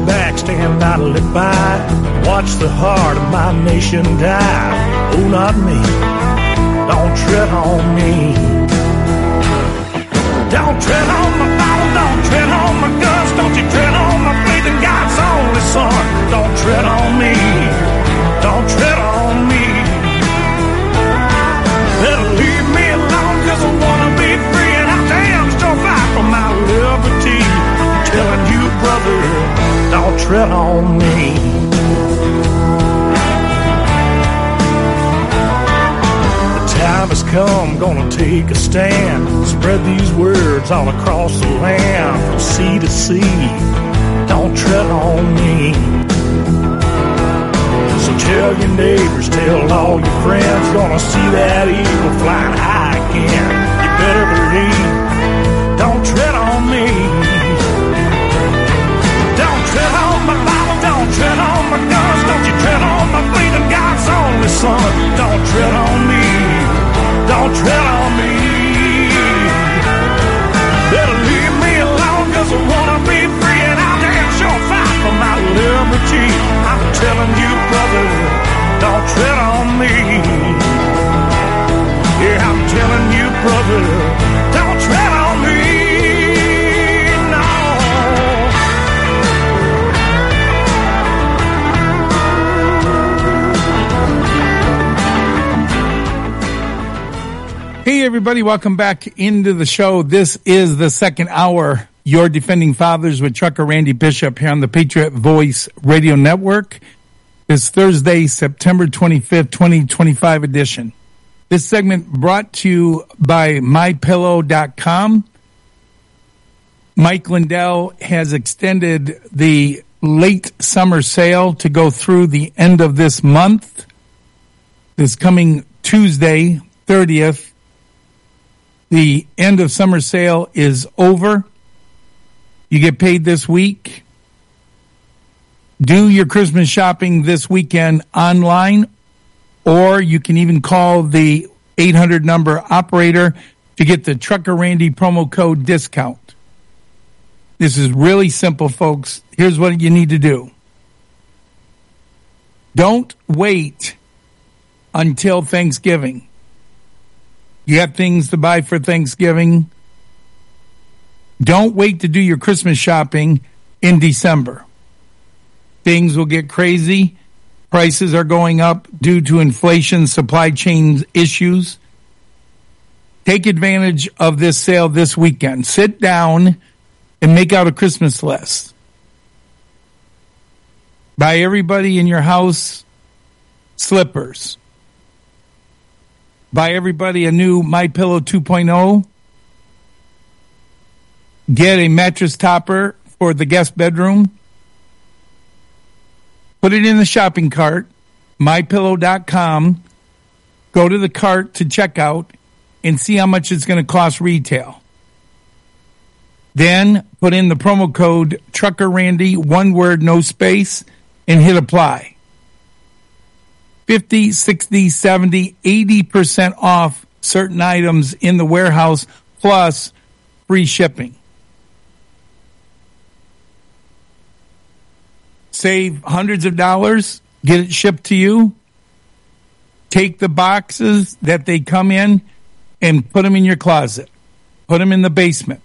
back, stand idly by, watch the heart of my nation die. Oh, not me, don't tread on me. Don't tread on my Bible, don't tread on my guns, don't you tread on my faith in God's only Son. Don't tread on me, don't tread on me. Better leave me alone, cause I wanna be free, and I damn sure fight for my liberty. I'm telling you, brother, don't tread on me. Time has come, gonna take a stand, spread these words all across the land, from sea to sea, don't tread on me. So tell your neighbors, tell all your friends, gonna see that eagle flying high again. You better believe, don't tread on me. Don't tread on my Bible, don't tread on my guns, don't you tread on my faith in God's only Son. Don't tread on me, don't tread on me. Better leave me alone, cause I wanna be free, and I'll damn sure fight for my liberty. I'm telling you, brother, don't tread on me. Yeah, I'm telling you, brother, don't tread on me. No. Hey, everybody, welcome back into the show. This is the second hour, Your Defending Fathers with Trucker Randy Bishop here on the Patriot Voice Radio Network. This Thursday, September 25th, 2025 edition. This segment brought to you by MyPillow.com. Mike Lindell has extended the late summer sale to go through the end of this month. This coming Tuesday, 30th, the end of summer sale is over. You get paid this week. Do your Christmas shopping this weekend online, or you can even call the 800 number operator to get the Trucker Randy promo code discount. This is really simple, folks. Here's what you need to do. Don't wait until Thanksgiving. You have things to buy for Thanksgiving. Don't wait to do your Christmas shopping in December. Things will get crazy. Prices are going up due to inflation, supply chain issues. Take advantage of this sale this weekend. Sit down and make out a Christmas list. Buy everybody in your house slippers. Buy everybody a new MyPillow 2.0. Get a mattress topper for the guest bedroom. Put it in the shopping cart, MyPillow.com. Go to the cart to check out and see how much it's going to cost retail. Then put in the promo code Trucker Randy, one word, no space, and hit apply. 50, 60, 70, 80% off certain items in the warehouse, plus free shipping. Save hundreds of dollars, get it shipped to you. Take the boxes that they come in and put them in your closet. Put them in the basement.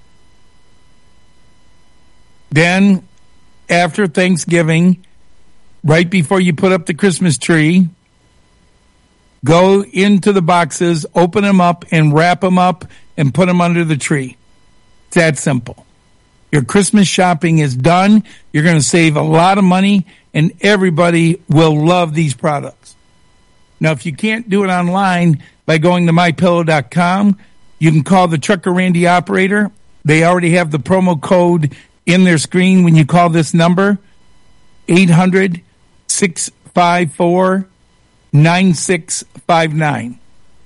Then, after Thanksgiving, right before you put up the Christmas tree, go into the boxes, open them up, and wrap them up and put them under the tree. It's that simple. Your Christmas shopping is done. You're going to save a lot of money, and everybody will love these products. Now, if you can't do it online by going to MyPillow.com, you can call the Trucker Randy operator. They already have the promo code in their screen when you call this number, 800-654-9659.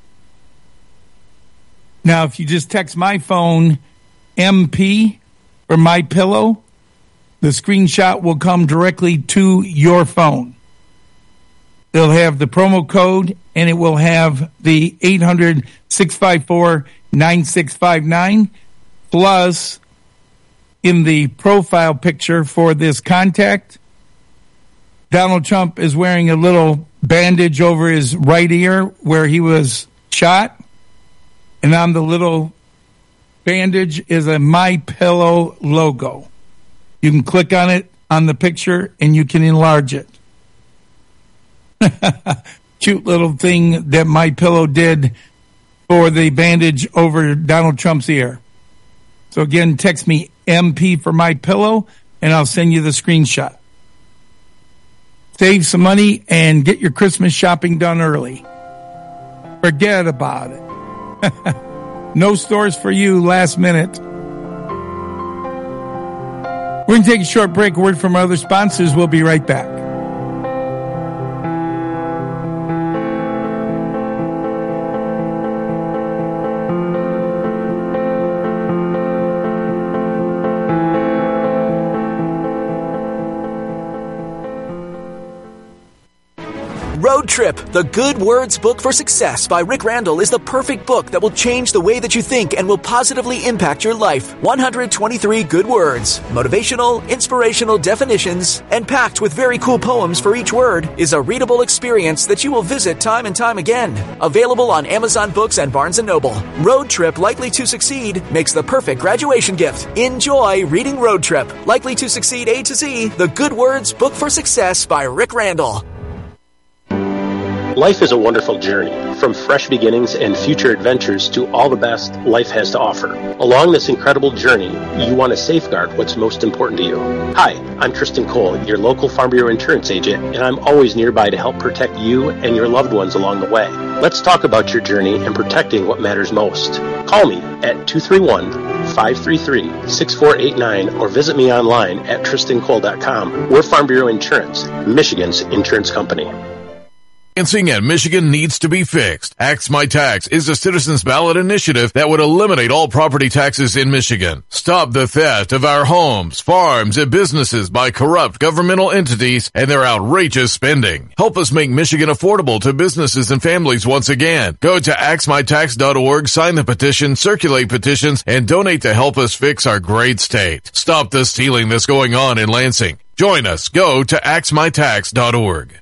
Now, if you just text my phone, MP, or MyPillow, the screenshot will come directly to your phone. They'll have the promo code, and it will have the 800-654-9659, plus in the profile picture for this contact, Donald Trump is wearing a little bandage over his right ear where he was shot. And on the little bandage is a MyPillow logo. You can click on it on the picture and you can enlarge it. Cute little thing that MyPillow did for the bandage over Donald Trump's ear. So again, text me MP for MyPillow and I'll send you the screenshot. Save some money and get your Christmas shopping done early. Forget about it. No stores for you last minute. We're going to take a short break. A word from our other sponsors. We'll be right back. Road Trip, the Good Words Book for Success by Rick Randall is the perfect book that will change the way that you think and will positively impact your life. 123 good words, motivational, inspirational definitions, and packed with very cool poems for each word is a readable experience that you will visit time and time again. Available on Amazon Books and Barnes & Noble. Road Trip, Likely to Succeed makes the perfect graduation gift. Enjoy reading Road Trip, Likely to Succeed A to Z, the Good Words Book for Success by Rick Randall. Life is a wonderful journey, from fresh beginnings and future adventures to all the best life has to offer. Along this incredible journey, you want to safeguard what's most important to you. Hi, I'm Tristan Cole, your local Farm Bureau insurance agent, and I'm always nearby to help protect you and your loved ones along the way. Let's talk about your journey and protecting what matters most. Call me at 231-533-6489 or visit me online at tristancole.com. We're Farm Bureau Insurance, Michigan's insurance company. Financing in Michigan needs to be fixed. Axe My Tax is a citizens ballot initiative that would eliminate all property taxes in Michigan. Stop the theft of our homes, farms, and businesses by corrupt governmental entities and their outrageous spending. Help us make Michigan affordable to businesses and families once again. Go to axmytax.org, sign the petition, circulate petitions, and donate to help us fix our great state. Stop the stealing that's going on in Lansing. Join us. Go to axmytax.org.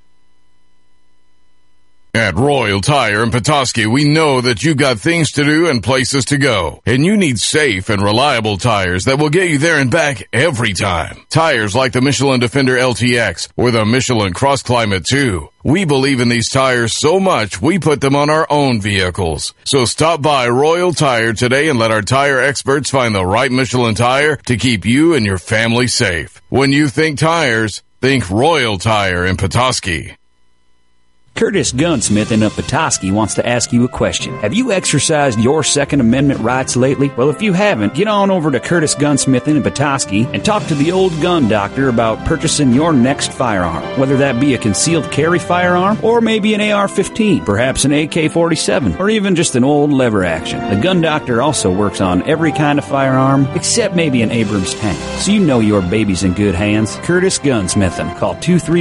At Royal Tire in Petoskey, we know that you've got things to do and places to go, and you need safe and reliable tires that will get you there and back every time. Tires like the Michelin Defender LTX or the Michelin Cross Climate 2. We believe in these tires so much, we put them on our own vehicles. So stop by Royal Tire today and let our tire experts find the right Michelin tire to keep you and your family safe. When you think tires, think Royal Tire in Petoskey. Curtis Gunsmith in Petoskey wants to ask you a question. Have you exercised your Second Amendment rights lately? Well, if you haven't, get on over to Curtis Gunsmith in Petoskey and talk to the old gun doctor about purchasing your next firearm. Whether that be a concealed carry firearm or maybe an AR-15, perhaps an AK-47, or even just an old lever action. The gun doctor also works on every kind of firearm except maybe an Abrams tank. So you know your baby's in good hands. Curtis Gunsmithin. Call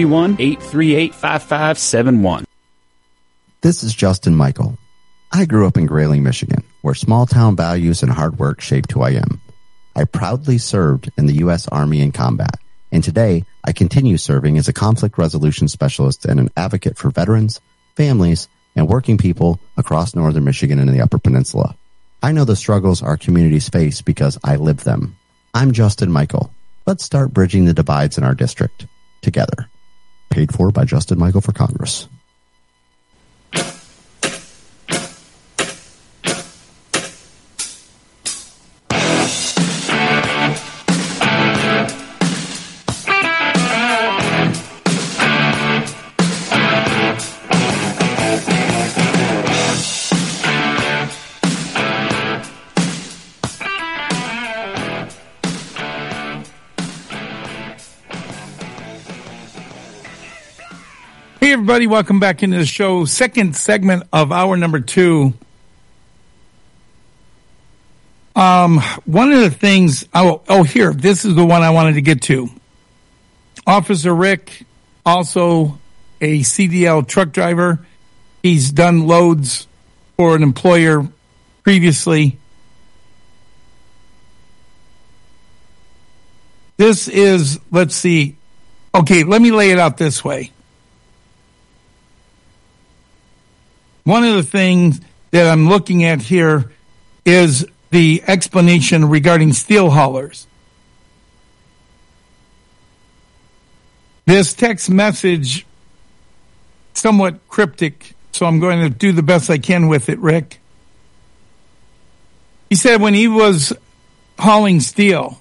231-838-5571. This is Justin Michael. I grew up in Grayling, Michigan, where small-town values and hard work shaped who I am. I proudly served in the U.S. Army in combat, and today I continue serving as a conflict resolution specialist and an advocate for veterans, families, and working people across northern Michigan and the Upper Peninsula. I know the struggles our communities face because I live them. I'm Justin Michael. Let's start bridging the divides in our district together. Paid for by Justin Michael for Congress. Hey, everybody, welcome back into the show. Second segment of hour number 2. One of the things, here, this is the one I wanted to get to. Officer Rick, also a CDL truck driver. He's done loads for an employer previously. This is, let's see. Okay, let me lay it out this way. One of the things that I'm looking at here is the explanation regarding steel haulers. This text message, somewhat cryptic, so I'm going to do the best I can with it, Rick. He said when he was hauling steel,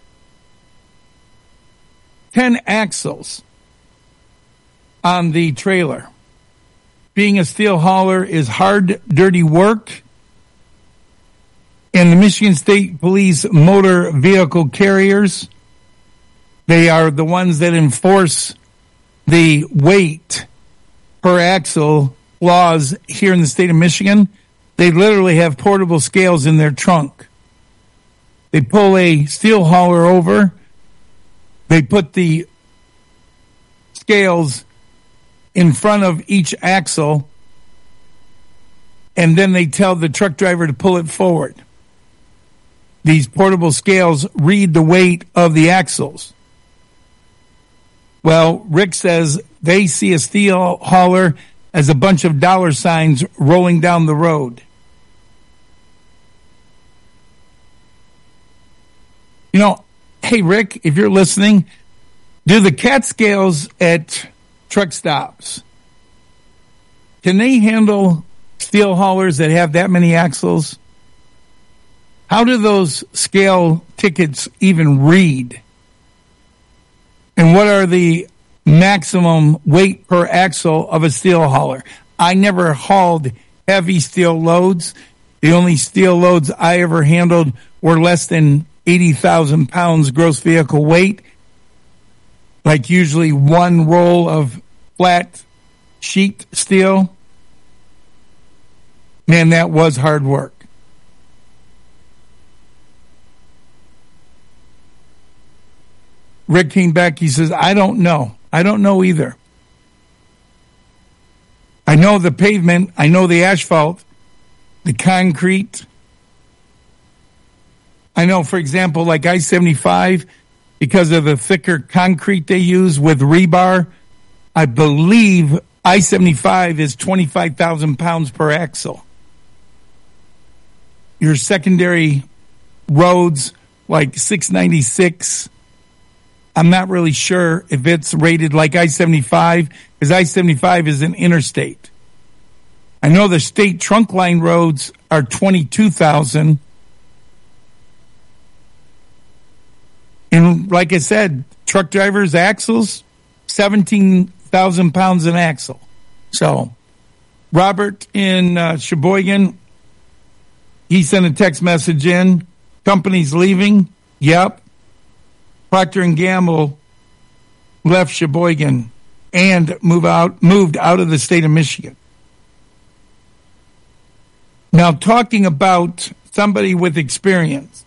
10 axles on the trailer. Being a steel hauler is hard, dirty work. And the Michigan State Police motor vehicle carriers, they are the ones that enforce the weight per axle laws here in the state of Michigan. They literally have portable scales in their trunk. They pull a steel hauler over. They put the scales in front of each axle, and then they tell the truck driver to pull it forward. These portable scales read the weight of the axles. Well, Rick says they see a steel hauler as a bunch of dollar signs rolling down the road. You know, hey, Rick, if you're listening, do the CAT scales at truck stops, can they handle steel haulers that have that many axles? How do those scale tickets even read? And what are the maximum weight per axle of a steel hauler? I never hauled heavy steel loads. The only steel loads I ever handled were less than 80,000 pounds gross vehicle weight. Like usually one roll of flat sheet steel. Man, that was hard work. Rick came back, he says, I don't know. I don't know either. I know the pavement, I know the asphalt, the concrete. I know, for example, like I-75, because of the thicker concrete they use with rebar, I believe I-75 is 25,000 pounds per axle. Your secondary roads, like 696, I'm not really sure if it's rated like I-75, because I-75 is an interstate. I know the state trunk line roads are 22,000. And like I said, truck drivers' axles, 17,000 pounds an axle. So, Robert in Sheboygan, he sent a text message in. Company's leaving. Yep. Procter & Gamble left Sheboygan and moved out of the state of Michigan. Now, talking about somebody with experience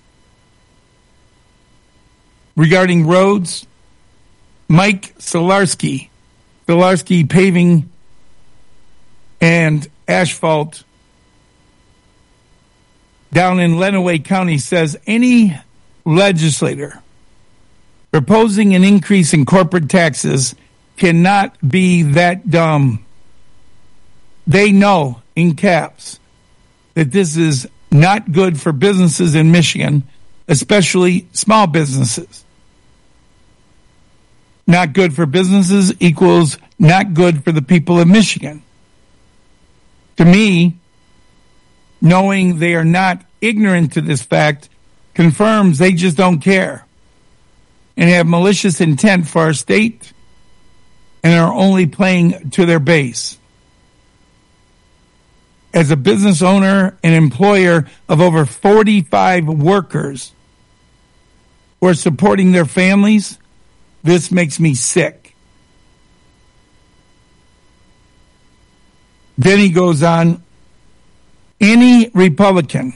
regarding roads, Mike Solarski Paving and Asphalt down in Lenawee County says any legislator proposing an increase in corporate taxes cannot be that dumb. They know, in caps, that this is not good for businesses in Michigan, especially small businesses. Not good for businesses equals not good for the people of Michigan. To me, knowing they are not ignorant to this fact confirms they just don't care and have malicious intent for our state and are only playing to their base. As a business owner and employer of over 45 workers who are supporting their families, this makes me sick. Then he goes on, any Republican,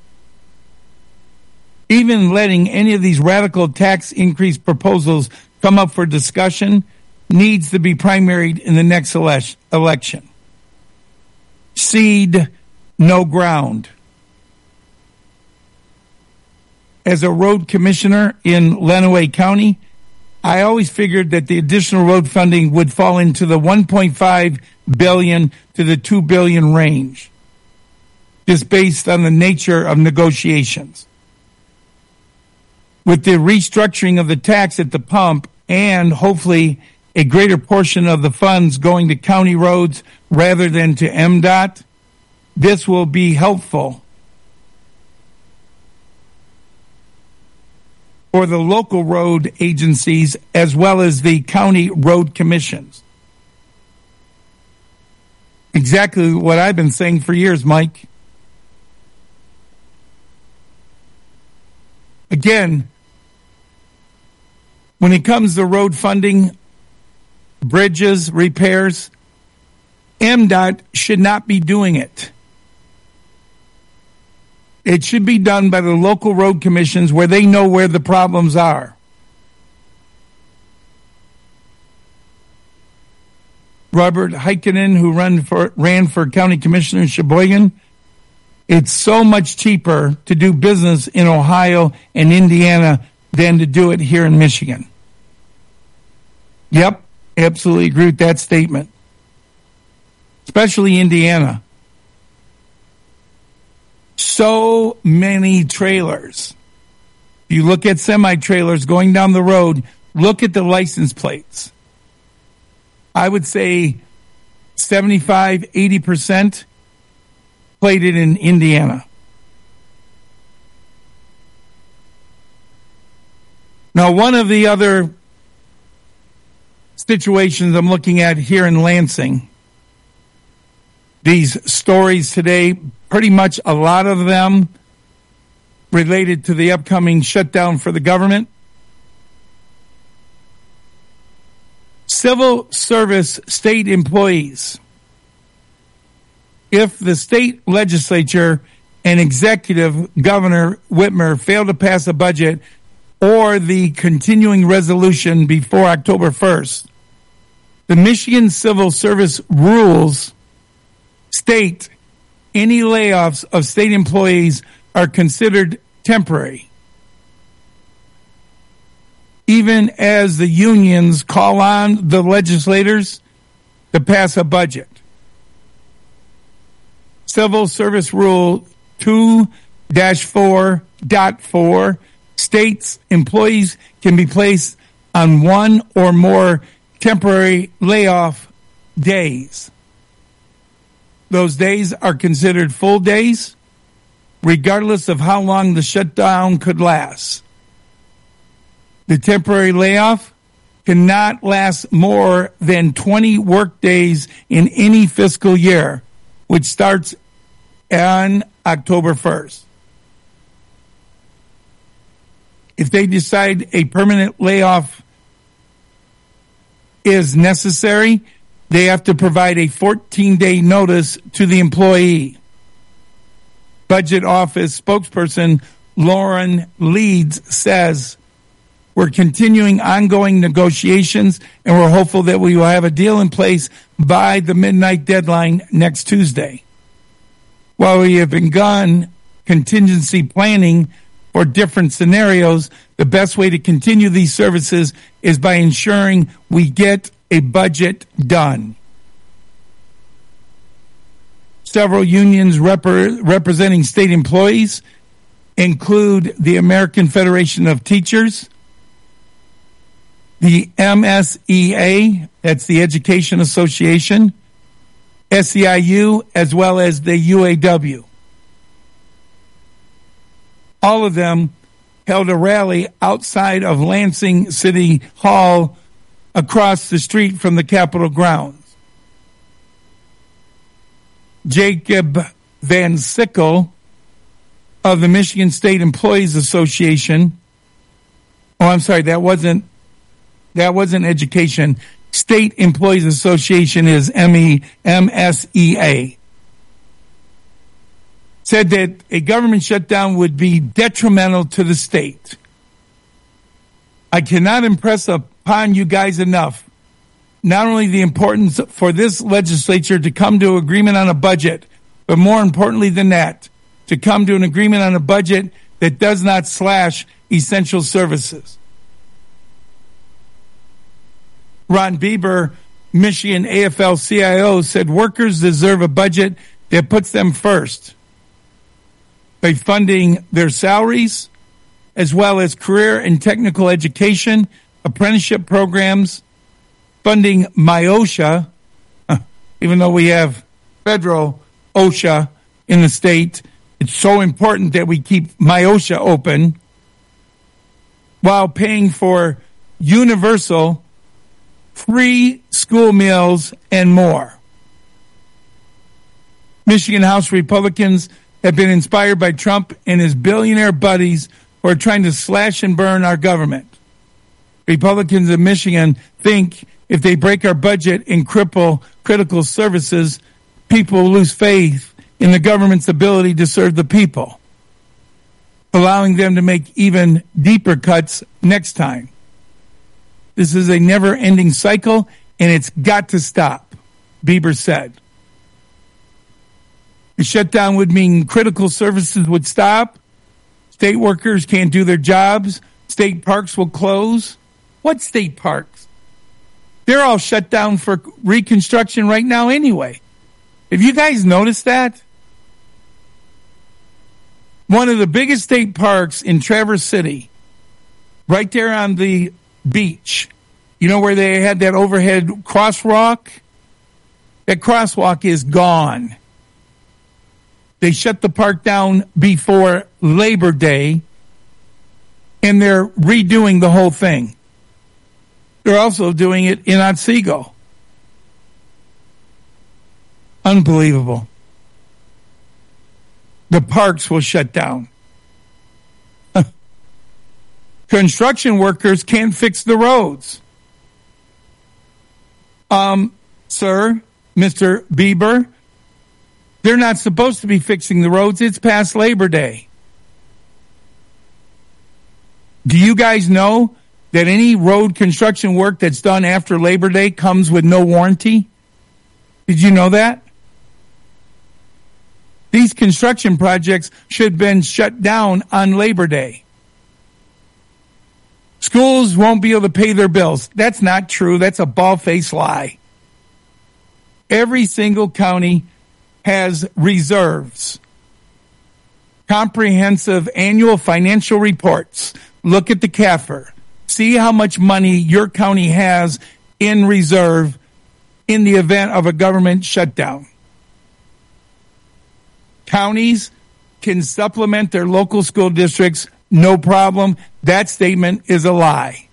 even letting any of these radical tax increase proposals come up for discussion, needs to be primaried in the next election. Seed, no ground. as a road commissioner in Lenawee County, I always figured that the additional road funding would fall into the $1.5 billion to the $2 billion range, just based on the nature of negotiations. With the restructuring of the tax at the pump and hopefully a greater portion of the funds going to county roads rather than to MDOT, this will be helpful for the local road agencies as well as the county road commissions. Exactly what I've been saying for years, Mike. Again, when it comes to road funding, bridges, repairs, MDOT should not be doing it. It should be done by the local road commissions where they know where the problems are. Robert Heikkinen, who ran for county commissioner in Sheboygan, it's so much cheaper to do business in Ohio and Indiana than to do it here in Michigan. Yep, absolutely agree with that statement. Especially Indiana. So many trailers. If you look at semi-trailers going down the road, look at the license plates. I would say 75, 80% plated in Indiana. Now, one of the other situations I'm looking at here in Lansing, these stories today, pretty much a lot of them related to the upcoming shutdown for the government. Civil service state employees. If the state legislature and executive Governor Whitmer fail to pass a budget or the continuing resolution before October 1st, the Michigan Civil Service rules state any layoffs of state employees are considered temporary, even as the unions call on the legislators to pass a budget. Civil Service Rule 2-4.4 states employees can be placed on one or more temporary layoff days. Those days are considered full days, regardless of how long the shutdown could last. The temporary layoff cannot last more than 20 work days in any fiscal year, which starts on October 1st. If they decide a permanent layoff is necessary, they have to provide a 14-day notice to the employee. Budget Office spokesperson Lauren Leeds says, "We're continuing ongoing negotiations and we're hopeful that we will have a deal in place by the midnight deadline next Tuesday. While we have begun contingency planning for different scenarios, the best way to continue these services is by ensuring we get a budget done." Several unions representing state employees include the American Federation of Teachers, the MSEA, that's the Education Association, SEIU, as well as the UAW. All of them held a rally outside of Lansing City Hall across the street from the Capitol grounds. Jacob Van Sickle of the Michigan State Employees Association. Oh, I'm sorry, that wasn't education. State Employees Association is MSEA. Said that a government shutdown would be detrimental to the state. I cannot impress upon you guys enough not only the importance for this legislature to come to agreement on a budget, but more importantly than that, to come to an agreement on a budget that does not slash essential services. Ron Bieber, Michigan AFL-CIO, said workers deserve a budget that puts them first by funding their salaries, as well as career and technical education, apprenticeship programs, funding MIOSHA, even though we have federal OSHA in the state. It's so important that we keep MIOSHA open while paying for universal free school meals and more. Michigan House Republicans have been inspired by Trump and his billionaire buddies who are trying to slash and burn our government. Republicans in Michigan think if they break our budget and cripple critical services, people will lose faith in the government's ability to serve the people, allowing them to make even deeper cuts next time. This is a never-ending cycle, and it's got to stop, Bieber said. The shutdown would mean critical services would stop, state workers can't do their jobs, state parks will close. What state parks? They're all shut down for reconstruction right now anyway. Have you guys noticed that? One of the biggest state parks in Traverse City, right there on the beach, you know where they had that overhead crosswalk? That crosswalk is gone. They shut the park down before Labor Day, and they're redoing the whole thing. They're also doing it in Otsego. Unbelievable. The parks will shut down. Construction workers can't fix the roads. Sir, Mr. Bieber, they're not supposed to be fixing the roads. It's past Labor Day. Do you guys know that any road construction work that's done after Labor Day comes with no warranty? Did you know that? These construction projects should have been shut down on Labor Day. Schools won't be able to pay their bills. That's not true. That's a bald-faced lie. Every single county has reserves. Comprehensive annual financial reports. Look at the CAFR. See how much money your county has in reserve in the event of a government shutdown. Counties can supplement their local school districts, no problem. That statement is a lie.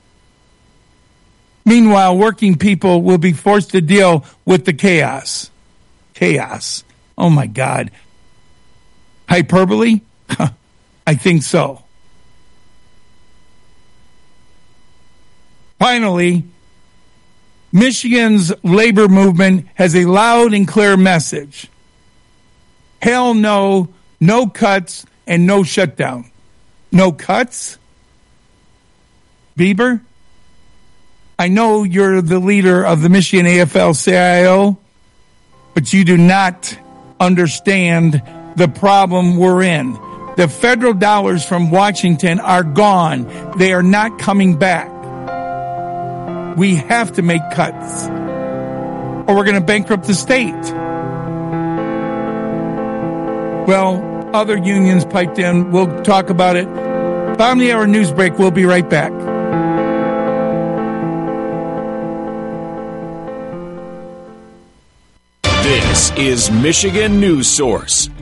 Meanwhile, working people will be forced to deal with the chaos. Chaos. Oh my God. Hyperbole? I think so. Finally, Michigan's labor movement has a loud and clear message. Hell no, no cuts, and no shutdown. No cuts? Bieber? I know you're the leader of the Michigan AFL-CIO, but you do not understand the problem we're in. The federal dollars from Washington are gone. They are not coming back. We have to make cuts, or we're going to bankrupt the state. Well, other unions piped in. We'll talk about it. Bottom of the hour news break. We'll be right back. This is Michigan News Source.